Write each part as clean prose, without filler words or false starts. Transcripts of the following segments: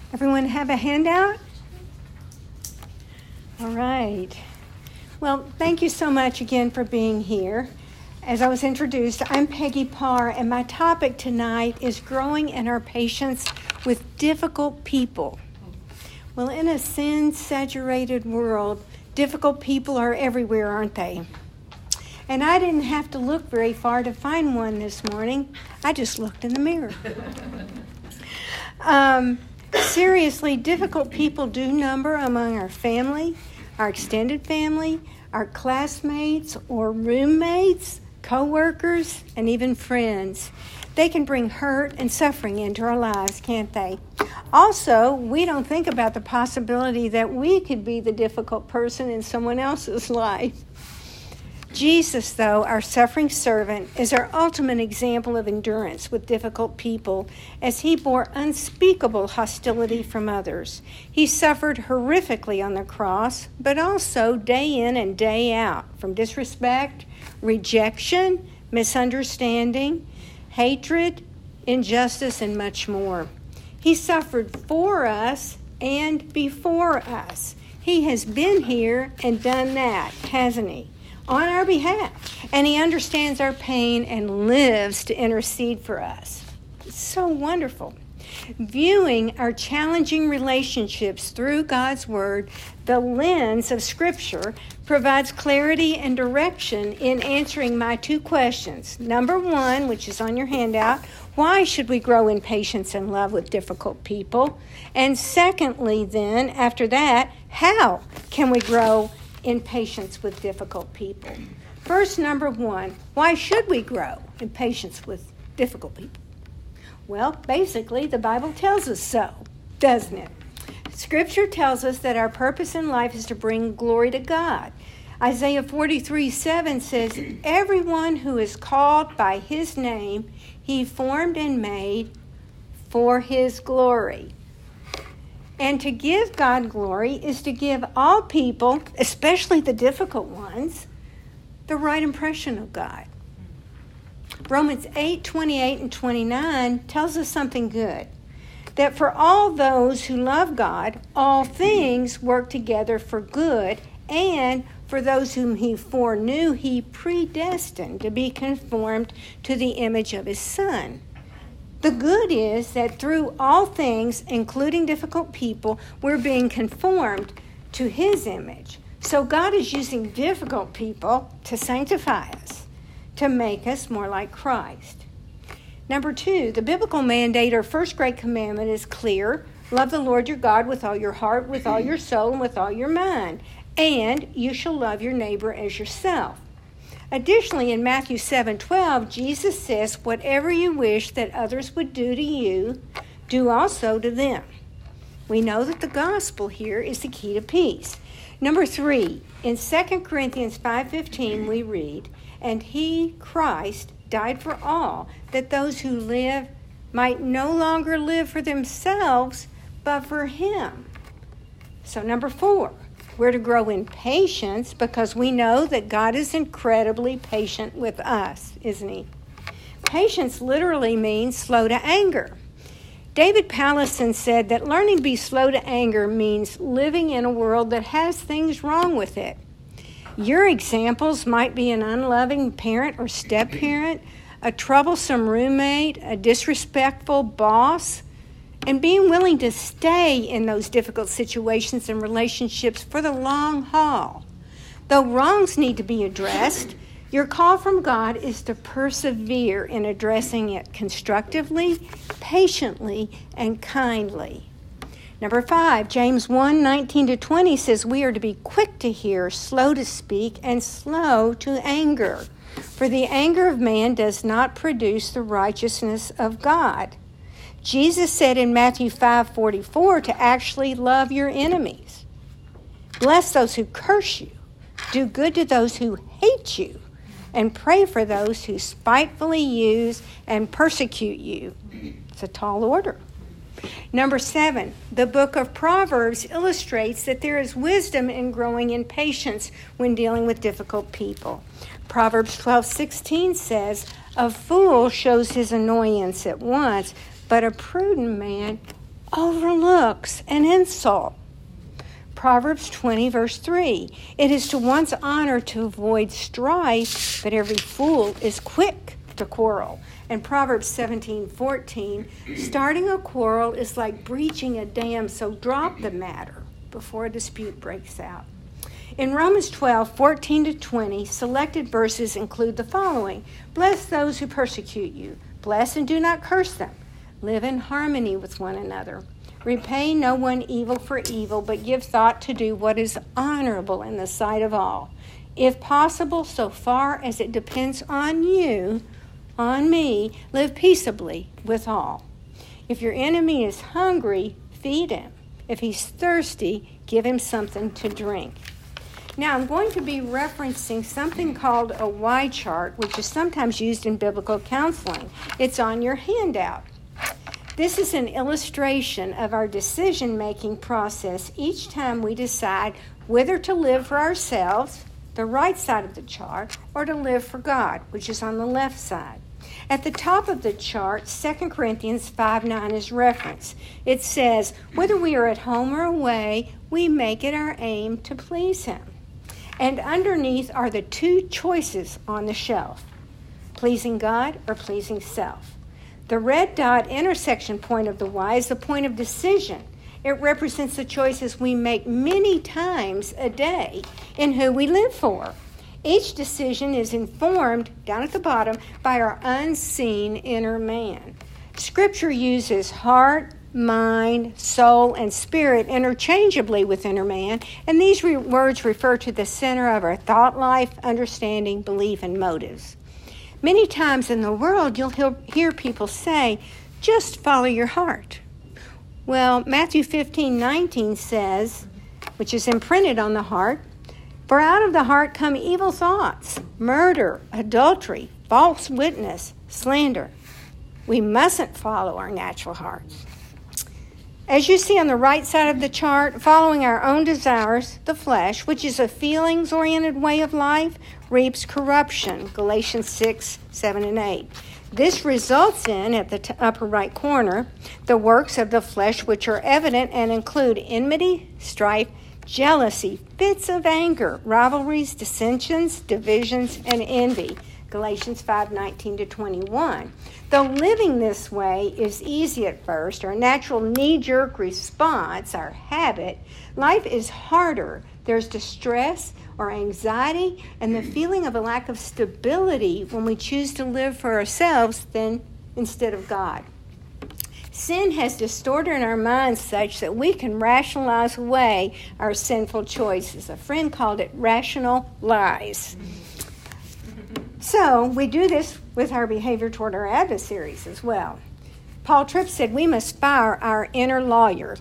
Everyone have a handout? All right. Well, thank you so much again for being here. As I was introduced, I'm Peggy Parr, and my topic tonight is growing in our patience with difficult people. Well, in a sin-saturated world, difficult people are everywhere, aren't they? And I didn't have to look very far to find one this morning. I just looked in the mirror. Seriously, difficult people do number among our family, our extended family, our classmates or roommates, co-workers, and even friends. They can bring hurt and suffering into our lives, can't they? Also, we don't think about the possibility that we could be the difficult person in someone else's life. Jesus, though, our suffering servant, is our ultimate example of endurance with difficult people as he bore unspeakable hostility from others. He suffered horrifically on the cross, but also day in and day out from disrespect, rejection, misunderstanding, hatred, injustice, and much more. He suffered for us and before us. He has been here and done that, hasn't he? On our behalf. And he understands our pain and lives to intercede for us. It's so wonderful. Viewing our challenging relationships through God's Word, the lens of Scripture, provides clarity and direction in answering my two questions. Number one, which is on your handout, why should we grow in patience and love with difficult people? And secondly, then, after that, how can we grow in patience with difficult people? First, number one, why should we grow in patience with difficult people? Well, basically, the Bible tells us so, doesn't it? Scripture tells us that our purpose in life is to bring glory to God. Isaiah 43:7 says, everyone who is called by his name, he formed and made for his glory. And to give God glory is to give all people, especially the difficult ones, the right impression of God. Romans 8:28 and 29 tells us something good. That for all those who love God, all things work together for good, and for those whom he foreknew, he predestined to be conformed to the image of his Son. The good is that through all things, including difficult people, we're being conformed to his image. So God is using difficult people to sanctify us, to make us more like Christ. Number two, the biblical mandate or first great commandment is clear. Love the Lord your God with all your heart, with all your soul, and with all your mind. And you shall love your neighbor as yourself. Additionally, in Matthew 7:12, Jesus says, whatever you wish that others would do to you, do also to them. We know that the gospel here is the key to peace. Number three, in 2 Corinthians 5:15, we read, and he, Christ, died for all, that those who live might no longer live for themselves, but for him. So number four, we're to grow in patience because we know that God is incredibly patient with us, isn't he? Patience literally means slow to anger. David Pallison said that learning to be slow to anger means living in a world that has things wrong with it. Your examples might be an unloving parent or step-parent, a troublesome roommate, a disrespectful boss, and being willing to stay in those difficult situations and relationships for the long haul. Though wrongs need to be addressed, your call from God is to persevere in addressing it constructively, patiently, and kindly. Number five, James 1:19-20 says we are to be quick to hear, slow to speak, and slow to anger. For the anger of man does not produce the righteousness of God. Jesus said in Matthew 5:44 to actually love your enemies. Bless those who curse you. Do good to those who hate you. And pray for those who spitefully use and persecute you. It's a tall order. Number 7, the book of Proverbs illustrates that there is wisdom in growing in patience when dealing with difficult people. Proverbs 12:16 says, a fool shows his annoyance at once, but a prudent man overlooks an insult. Proverbs 20, verse 3. It is to one's honor to avoid strife, but every fool is quick to quarrel. And Proverbs 17:14, starting a quarrel is like breaching a dam, so drop the matter before a dispute breaks out. In Romans 12:14-20, selected verses include the following. Bless those who persecute you. Bless and do not curse them. Live in harmony with one another. Repay no one evil for evil, but give thought to do what is honorable in the sight of all. If possible, so far as it depends on you, on me, live peaceably with all. If your enemy is hungry, feed him. If he's thirsty, give him something to drink. Now, I'm going to be referencing something called a Y chart, which is sometimes used in biblical counseling. It's on your handout. This is an illustration of our decision-making process each time we decide whether to live for ourselves, the right side of the chart, or to live for God, which is on the left side. At the top of the chart, 2 Corinthians 5:9 is referenced. It says, whether we are at home or away, we make it our aim to please Him. And underneath are the two choices on the shelf, pleasing God or pleasing self. The red dot intersection point of the Y is the point of decision. It represents the choices we make many times a day in who we live for. Each decision is informed, down at the bottom, by our unseen inner man. Scripture uses heart, mind, soul, and spirit interchangeably with inner man, and these words refer to the center of our thought life, understanding, belief, and motives. Many times in the world, you'll hear people say, just follow your heart. Well, Matthew 15:19 says, which is imprinted on the heart, for out of the heart come evil thoughts, murder, adultery, false witness, slander. We mustn't follow our natural hearts. As you see on the right side of the chart, following our own desires, the flesh, which is a feelings-oriented way of life, reaps corruption, Galatians 6:7 and 8. This results in, at the upper right corner, the works of the flesh which are evident and include enmity, strife, jealousy, fits of anger, rivalries, dissensions, divisions, and envy, Galatians 5:19-21. Though living this way is easy at first, our natural knee-jerk response, our habit, life is harder. There's distress or anxiety and the feeling of a lack of stability when we choose to live for ourselves instead of God. Sin has distorted our minds such that we can rationalize away our sinful choices. A friend called it rational lies. So we do this with our behavior toward our adversaries as well. Paul Tripp said we must fire our inner lawyer.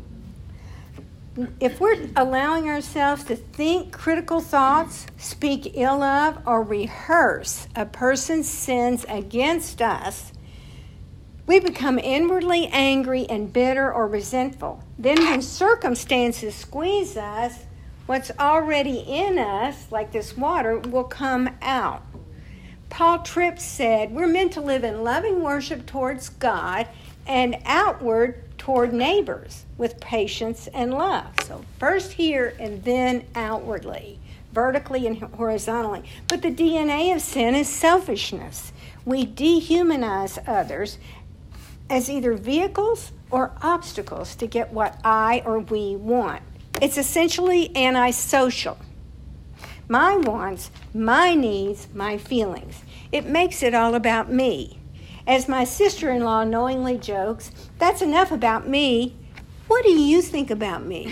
If we're allowing ourselves to think critical thoughts, speak ill of, or rehearse a person's sins against us, we become inwardly angry and bitter or resentful. Then when circumstances squeeze us, what's already in us, like this water, will come out. Paul Tripp said we're meant to live in loving worship towards God and outward toward neighbors with patience and love. So first here and then outwardly, vertically and horizontally. But the DNA of sin is selfishness. We dehumanize others as either vehicles or obstacles to get what I or we want. It's essentially antisocial. My wants, my needs, my feelings. It makes it all about me. As my sister-in-law knowingly jokes, that's enough about me. What do you think about me?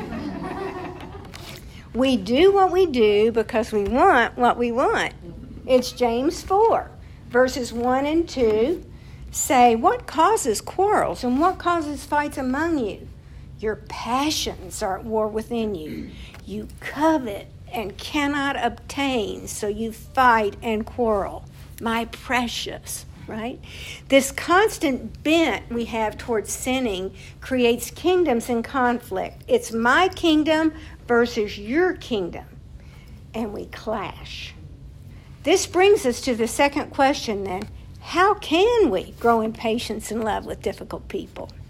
We do what we do because we want what we want. It's James 4, verses 1 and 2 say, what causes quarrels and what causes fights among you? Your passions are at war within you. You covet and cannot obtain, so you fight and quarrel. My precious, right? This constant bent we have towards sinning creates kingdoms in conflict. It's my kingdom versus your kingdom, and we clash. This brings us to the second question then. How can we grow in patience and love with difficult people?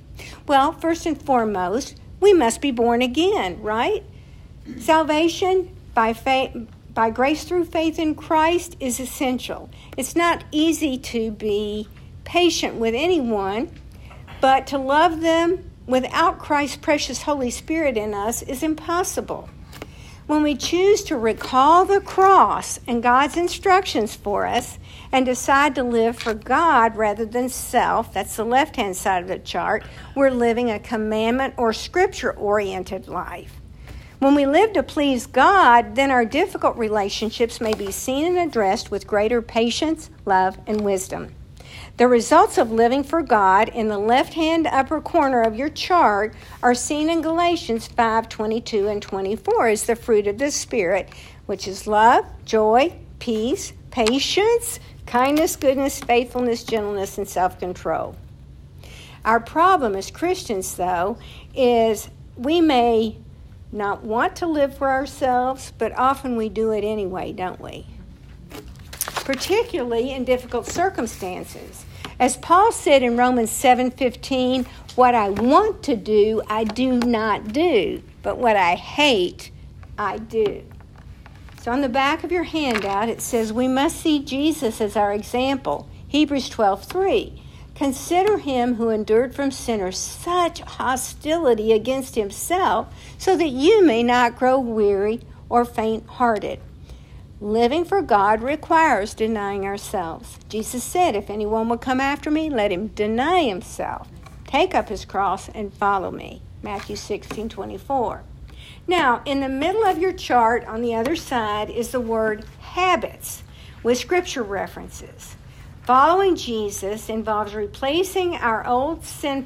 Well, first and foremost, we must be born again, right? Salvation by faith, by grace through faith in Christ, is essential. It's not easy to be patient with anyone, but to love them without Christ's precious Holy Spirit in us is impossible. When we choose to recall the cross and God's instructions for us and decide to live for God rather than self, that's the left-hand side of the chart, we're living a commandment or scripture-oriented life. When we live to please God, then our difficult relationships may be seen and addressed with greater patience, love, and wisdom. The results of living for God in the left-hand upper corner of your chart are seen in Galatians 5:22 and 24 as the fruit of the Spirit, which is love, joy, peace, patience, kindness, goodness, faithfulness, gentleness, and self-control. Our problem as Christians, though, is we may not want to live for ourselves, but often we do it anyway, don't we? Particularly in difficult circumstances. As Paul said in Romans 7:15, what I want to do, I do not do, but what I hate, I do. So on the back of your handout, it says we must see Jesus as our example. Hebrews 12:3. Consider him who endured from sinners such hostility against himself, so that you may not grow weary or faint-hearted. Living for God requires denying ourselves. Jesus said, if anyone will come after me, let him deny himself, take up his cross, and follow me. Matthew 16:24. Now, in the middle of your chart on the other side is the word habits with scripture references. Following Jesus involves replacing our old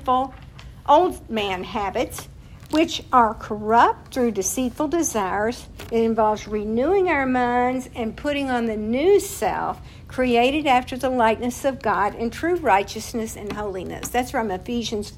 man habits, which are corrupt through deceitful desires. It involves renewing our minds and putting on the new self, created after the likeness of God in true righteousness and holiness. That's from Ephesians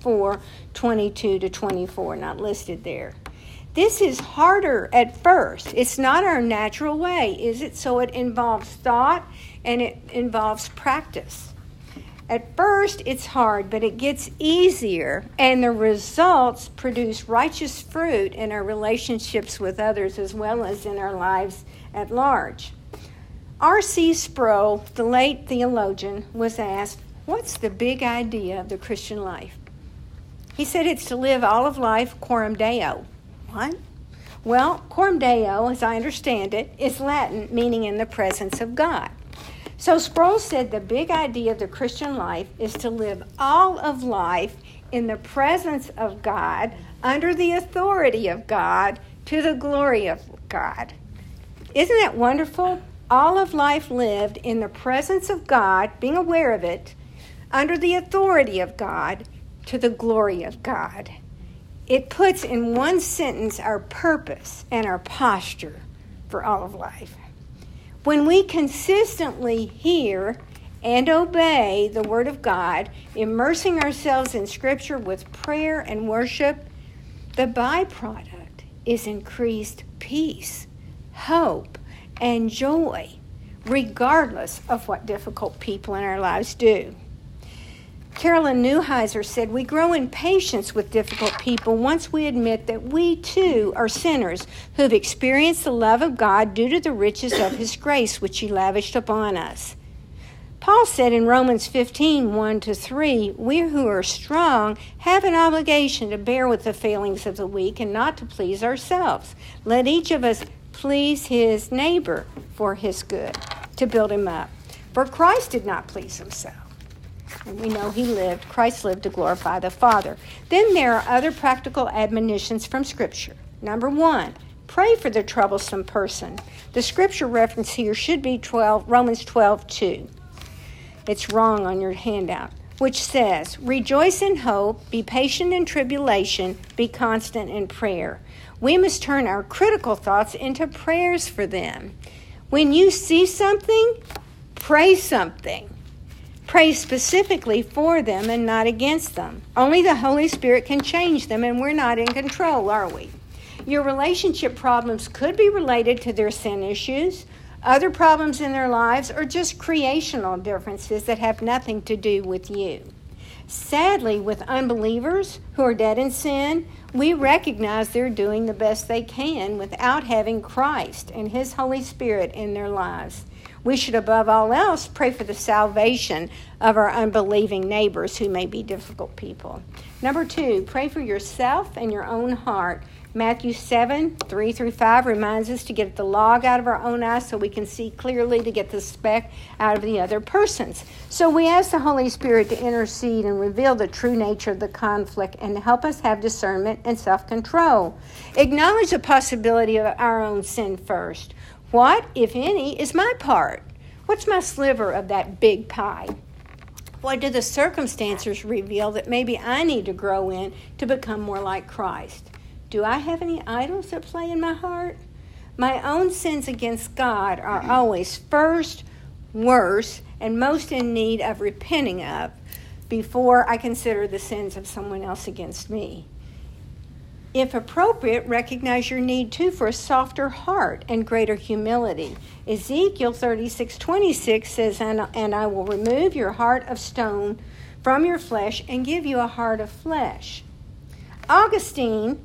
4:22 to 24, not listed there. This is harder at first. It's not our natural way, is it? So it involves thought and it involves practice. At first, it's hard, but it gets easier, and the results produce righteous fruit in our relationships with others as well as in our lives at large. R.C. Sproul, the late theologian, was asked, what's the big idea of the Christian life? He said it's to live all of life coram Deo. What? Well, coram Deo, as I understand it, is Latin meaning in the presence of God. So Sproul said the big idea of the Christian life is to live all of life in the presence of God, under the authority of God, to the glory of God. Isn't that wonderful? All of life lived in the presence of God, being aware of it, under the authority of God, to the glory of God. It puts in one sentence our purpose and our posture for all of life. When we consistently hear and obey the Word of God, immersing ourselves in Scripture with prayer and worship, the byproduct is increased peace, hope, and joy, regardless of what difficult people in our lives do. Carolyn Neuheiser said, we grow in patience with difficult people once we admit that we too are sinners who have experienced the love of God due to the riches of his grace which he lavished upon us. Paul said in Romans 15:1-3, we who are strong have an obligation to bear with the failings of the weak and not to please ourselves. Let each of us please his neighbor for his good, to build him up. For Christ did not please himself. And we know Christ lived to glorify the Father. Then there are other practical admonitions from Scripture. Number 1, pray for the troublesome person. The Scripture reference here should be Romans 12:2. It's wrong on your handout, which says, rejoice in hope, be patient in tribulation, be constant in prayer. We must turn our critical thoughts into prayers for them. When you see something, pray something. Pray specifically for them and not against them. Only the Holy Spirit can change them, and we're not in control, are we? Your relationship problems could be related to their sin issues, other problems in their lives, or just creational differences that have nothing to do with you. Sadly, with unbelievers who are dead in sin, we recognize they're doing the best they can without having Christ and His Holy Spirit in their lives. We should, above all else, pray for the salvation of our unbelieving neighbors who may be difficult people. Number 2, pray for yourself and your own heart. Matthew 7:3-5 reminds us to get the log out of our own eye so we can see clearly, to get the speck out of the other person's. So we ask the Holy Spirit to intercede and reveal the true nature of the conflict and to help us have discernment and self-control. Acknowledge the possibility of our own sin first. What, if any, is my part? What's my sliver of that big pie? What do the circumstances reveal that maybe I need to grow in to become more like Christ? Do I have any idols at play in my heart? My own sins against God are always first, worst, and most in need of repenting of before I consider the sins of someone else against me. If appropriate, recognize your need, too, for a softer heart and greater humility. Ezekiel 36:26 says, and I will remove your heart of stone from your flesh and give you a heart of flesh. Augustine,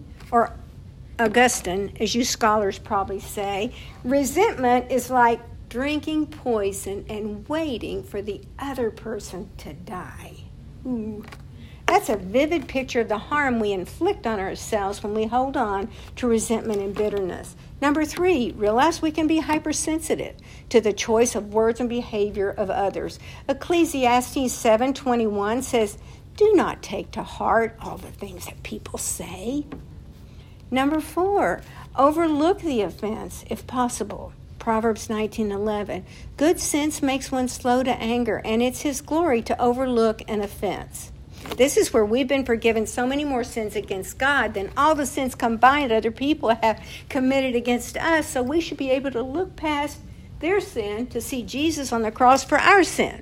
as you scholars probably say, resentment is like drinking poison and waiting for the other person to die. Ooh. That's a vivid picture of the harm we inflict on ourselves when we hold on to resentment and bitterness. Number 3, realize we can be hypersensitive to the choice of words and behavior of others. Ecclesiastes 7:21 says, do not take to heart all the things that people say. Number 4, overlook the offense if possible. Proverbs 19:11, good sense makes one slow to anger, and it's His glory to overlook an offense. This is where we've been forgiven so many more sins against God than all the sins combined other people have committed against us, so we should be able to look past their sin to see Jesus on the cross for our sin.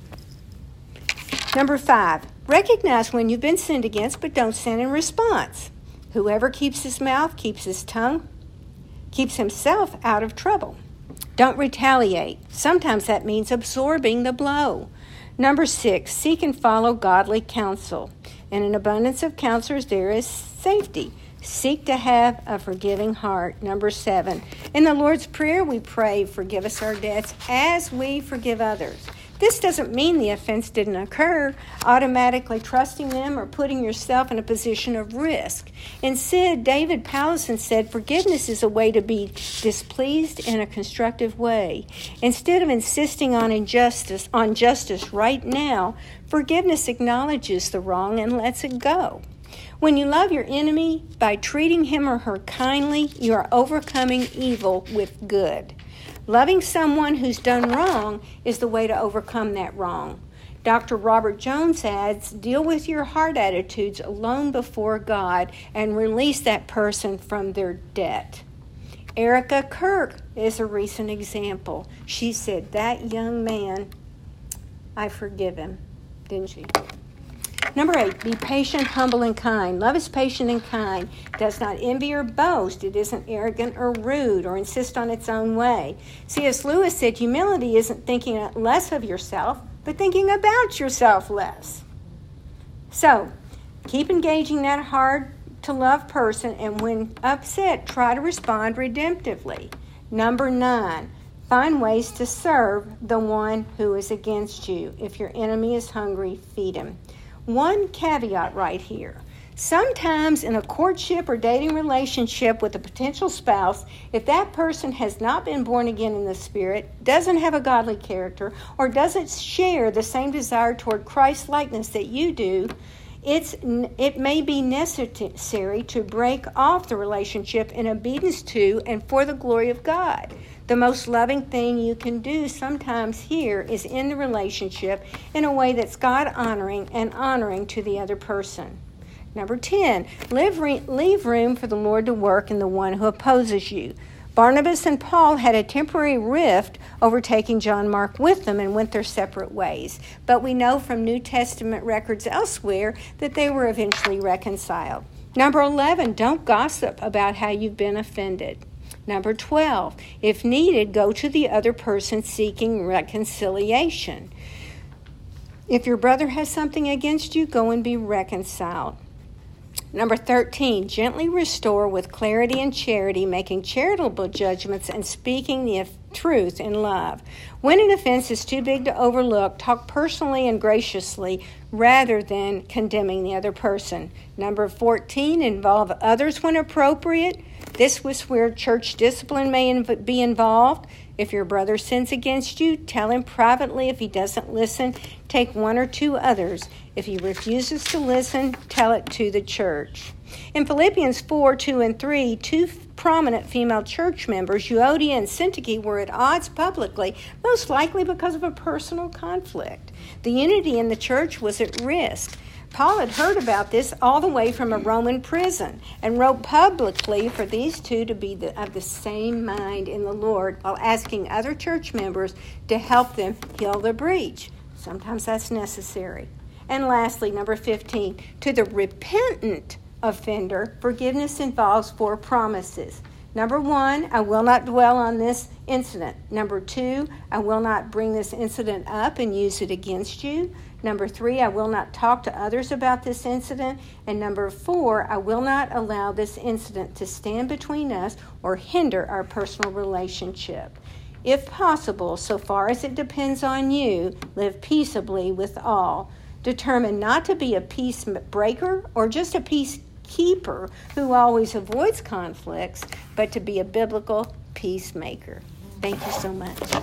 Number 5, recognize when you've been sinned against, but don't sin in response. Whoever keeps his mouth, keeps his tongue, keeps himself out of trouble. Don't retaliate. Sometimes that means absorbing the blow. Number 6, seek and follow godly counsel. In an abundance of counselors, there is safety. Seek to have a forgiving heart. Number 7, in the Lord's Prayer, we pray, forgive us our debts as we forgive others. This doesn't mean the offense didn't occur, automatically trusting them or putting yourself in a position of risk. Instead, David Powlison said, forgiveness is a way to be displeased in a constructive way. Instead of insisting on justice right now, forgiveness acknowledges the wrong and lets it go. When you love your enemy by treating him or her kindly, you are overcoming evil with good. Loving someone who's done wrong is the way to overcome that wrong. Dr. Robert Jones adds, deal with your heart attitudes alone before God and release that person from their debt. Erica Kirk is a recent example. She said, that young man, I forgive him, didn't she? Number 8, be patient, humble, and kind. Love is patient and kind. It does not envy or boast. It isn't arrogant or rude or insist on its own way. C.S. Lewis said humility isn't thinking less of yourself, but thinking about yourself less. So, keep engaging that hard-to-love person, and when upset, try to respond redemptively. Number 9, find ways to serve the one who is against you. If your enemy is hungry, feed him. One caveat right here. Sometimes in a courtship or dating relationship with a potential spouse, if that person has not been born again in the Spirit, doesn't have a godly character, or doesn't share the same desire toward Christ likeness that you do, it may be necessary to break off the relationship in obedience to and for the glory of God. The most loving thing you can do sometimes here is end the relationship in a way that's God-honoring and honoring to the other person. Number 10, leave room for the Lord to work in the one who opposes you. Barnabas and Paul had a temporary rift over taking John Mark with them and went their separate ways. But we know from New Testament records elsewhere that they were eventually reconciled. Number 11, don't gossip about how you've been offended. Number 12, if needed, go to the other person seeking reconciliation. If your brother has something against you, go and be reconciled. Number 13, gently restore with clarity and charity, making charitable judgments and speaking the truth in love. When an offense is too big to overlook, talk personally and graciously rather than condemning the other person. Number 14, involve others when appropriate. This is where church discipline may be involved. If your brother sins against you, tell him privately. If he doesn't listen, take one or two others. If he refuses to listen, tell it to the church. In Philippians 4, 2, and 3, two prominent female church members, Euodia and Syntyche, were at odds publicly, most likely because of a personal conflict. The unity in the church was at risk. Paul had heard about this all the way from a Roman prison and wrote publicly for these two to be of the same mind in the Lord while asking other church members to help them heal the breach. Sometimes that's necessary. And lastly, number 15, to the repentant offender, forgiveness involves 4 promises. Number 1, I will not dwell on this incident. Number 2, I will not bring this incident up and use it against you. Number 3, I will not talk to others about this incident. And number 4, I will not allow this incident to stand between us or hinder our personal relationship. If possible, so far as it depends on you, live peaceably with all. Determine not to be a peace breaker or just a peacekeeper who always avoids conflicts, but to be a biblical peacemaker. Thank you so much.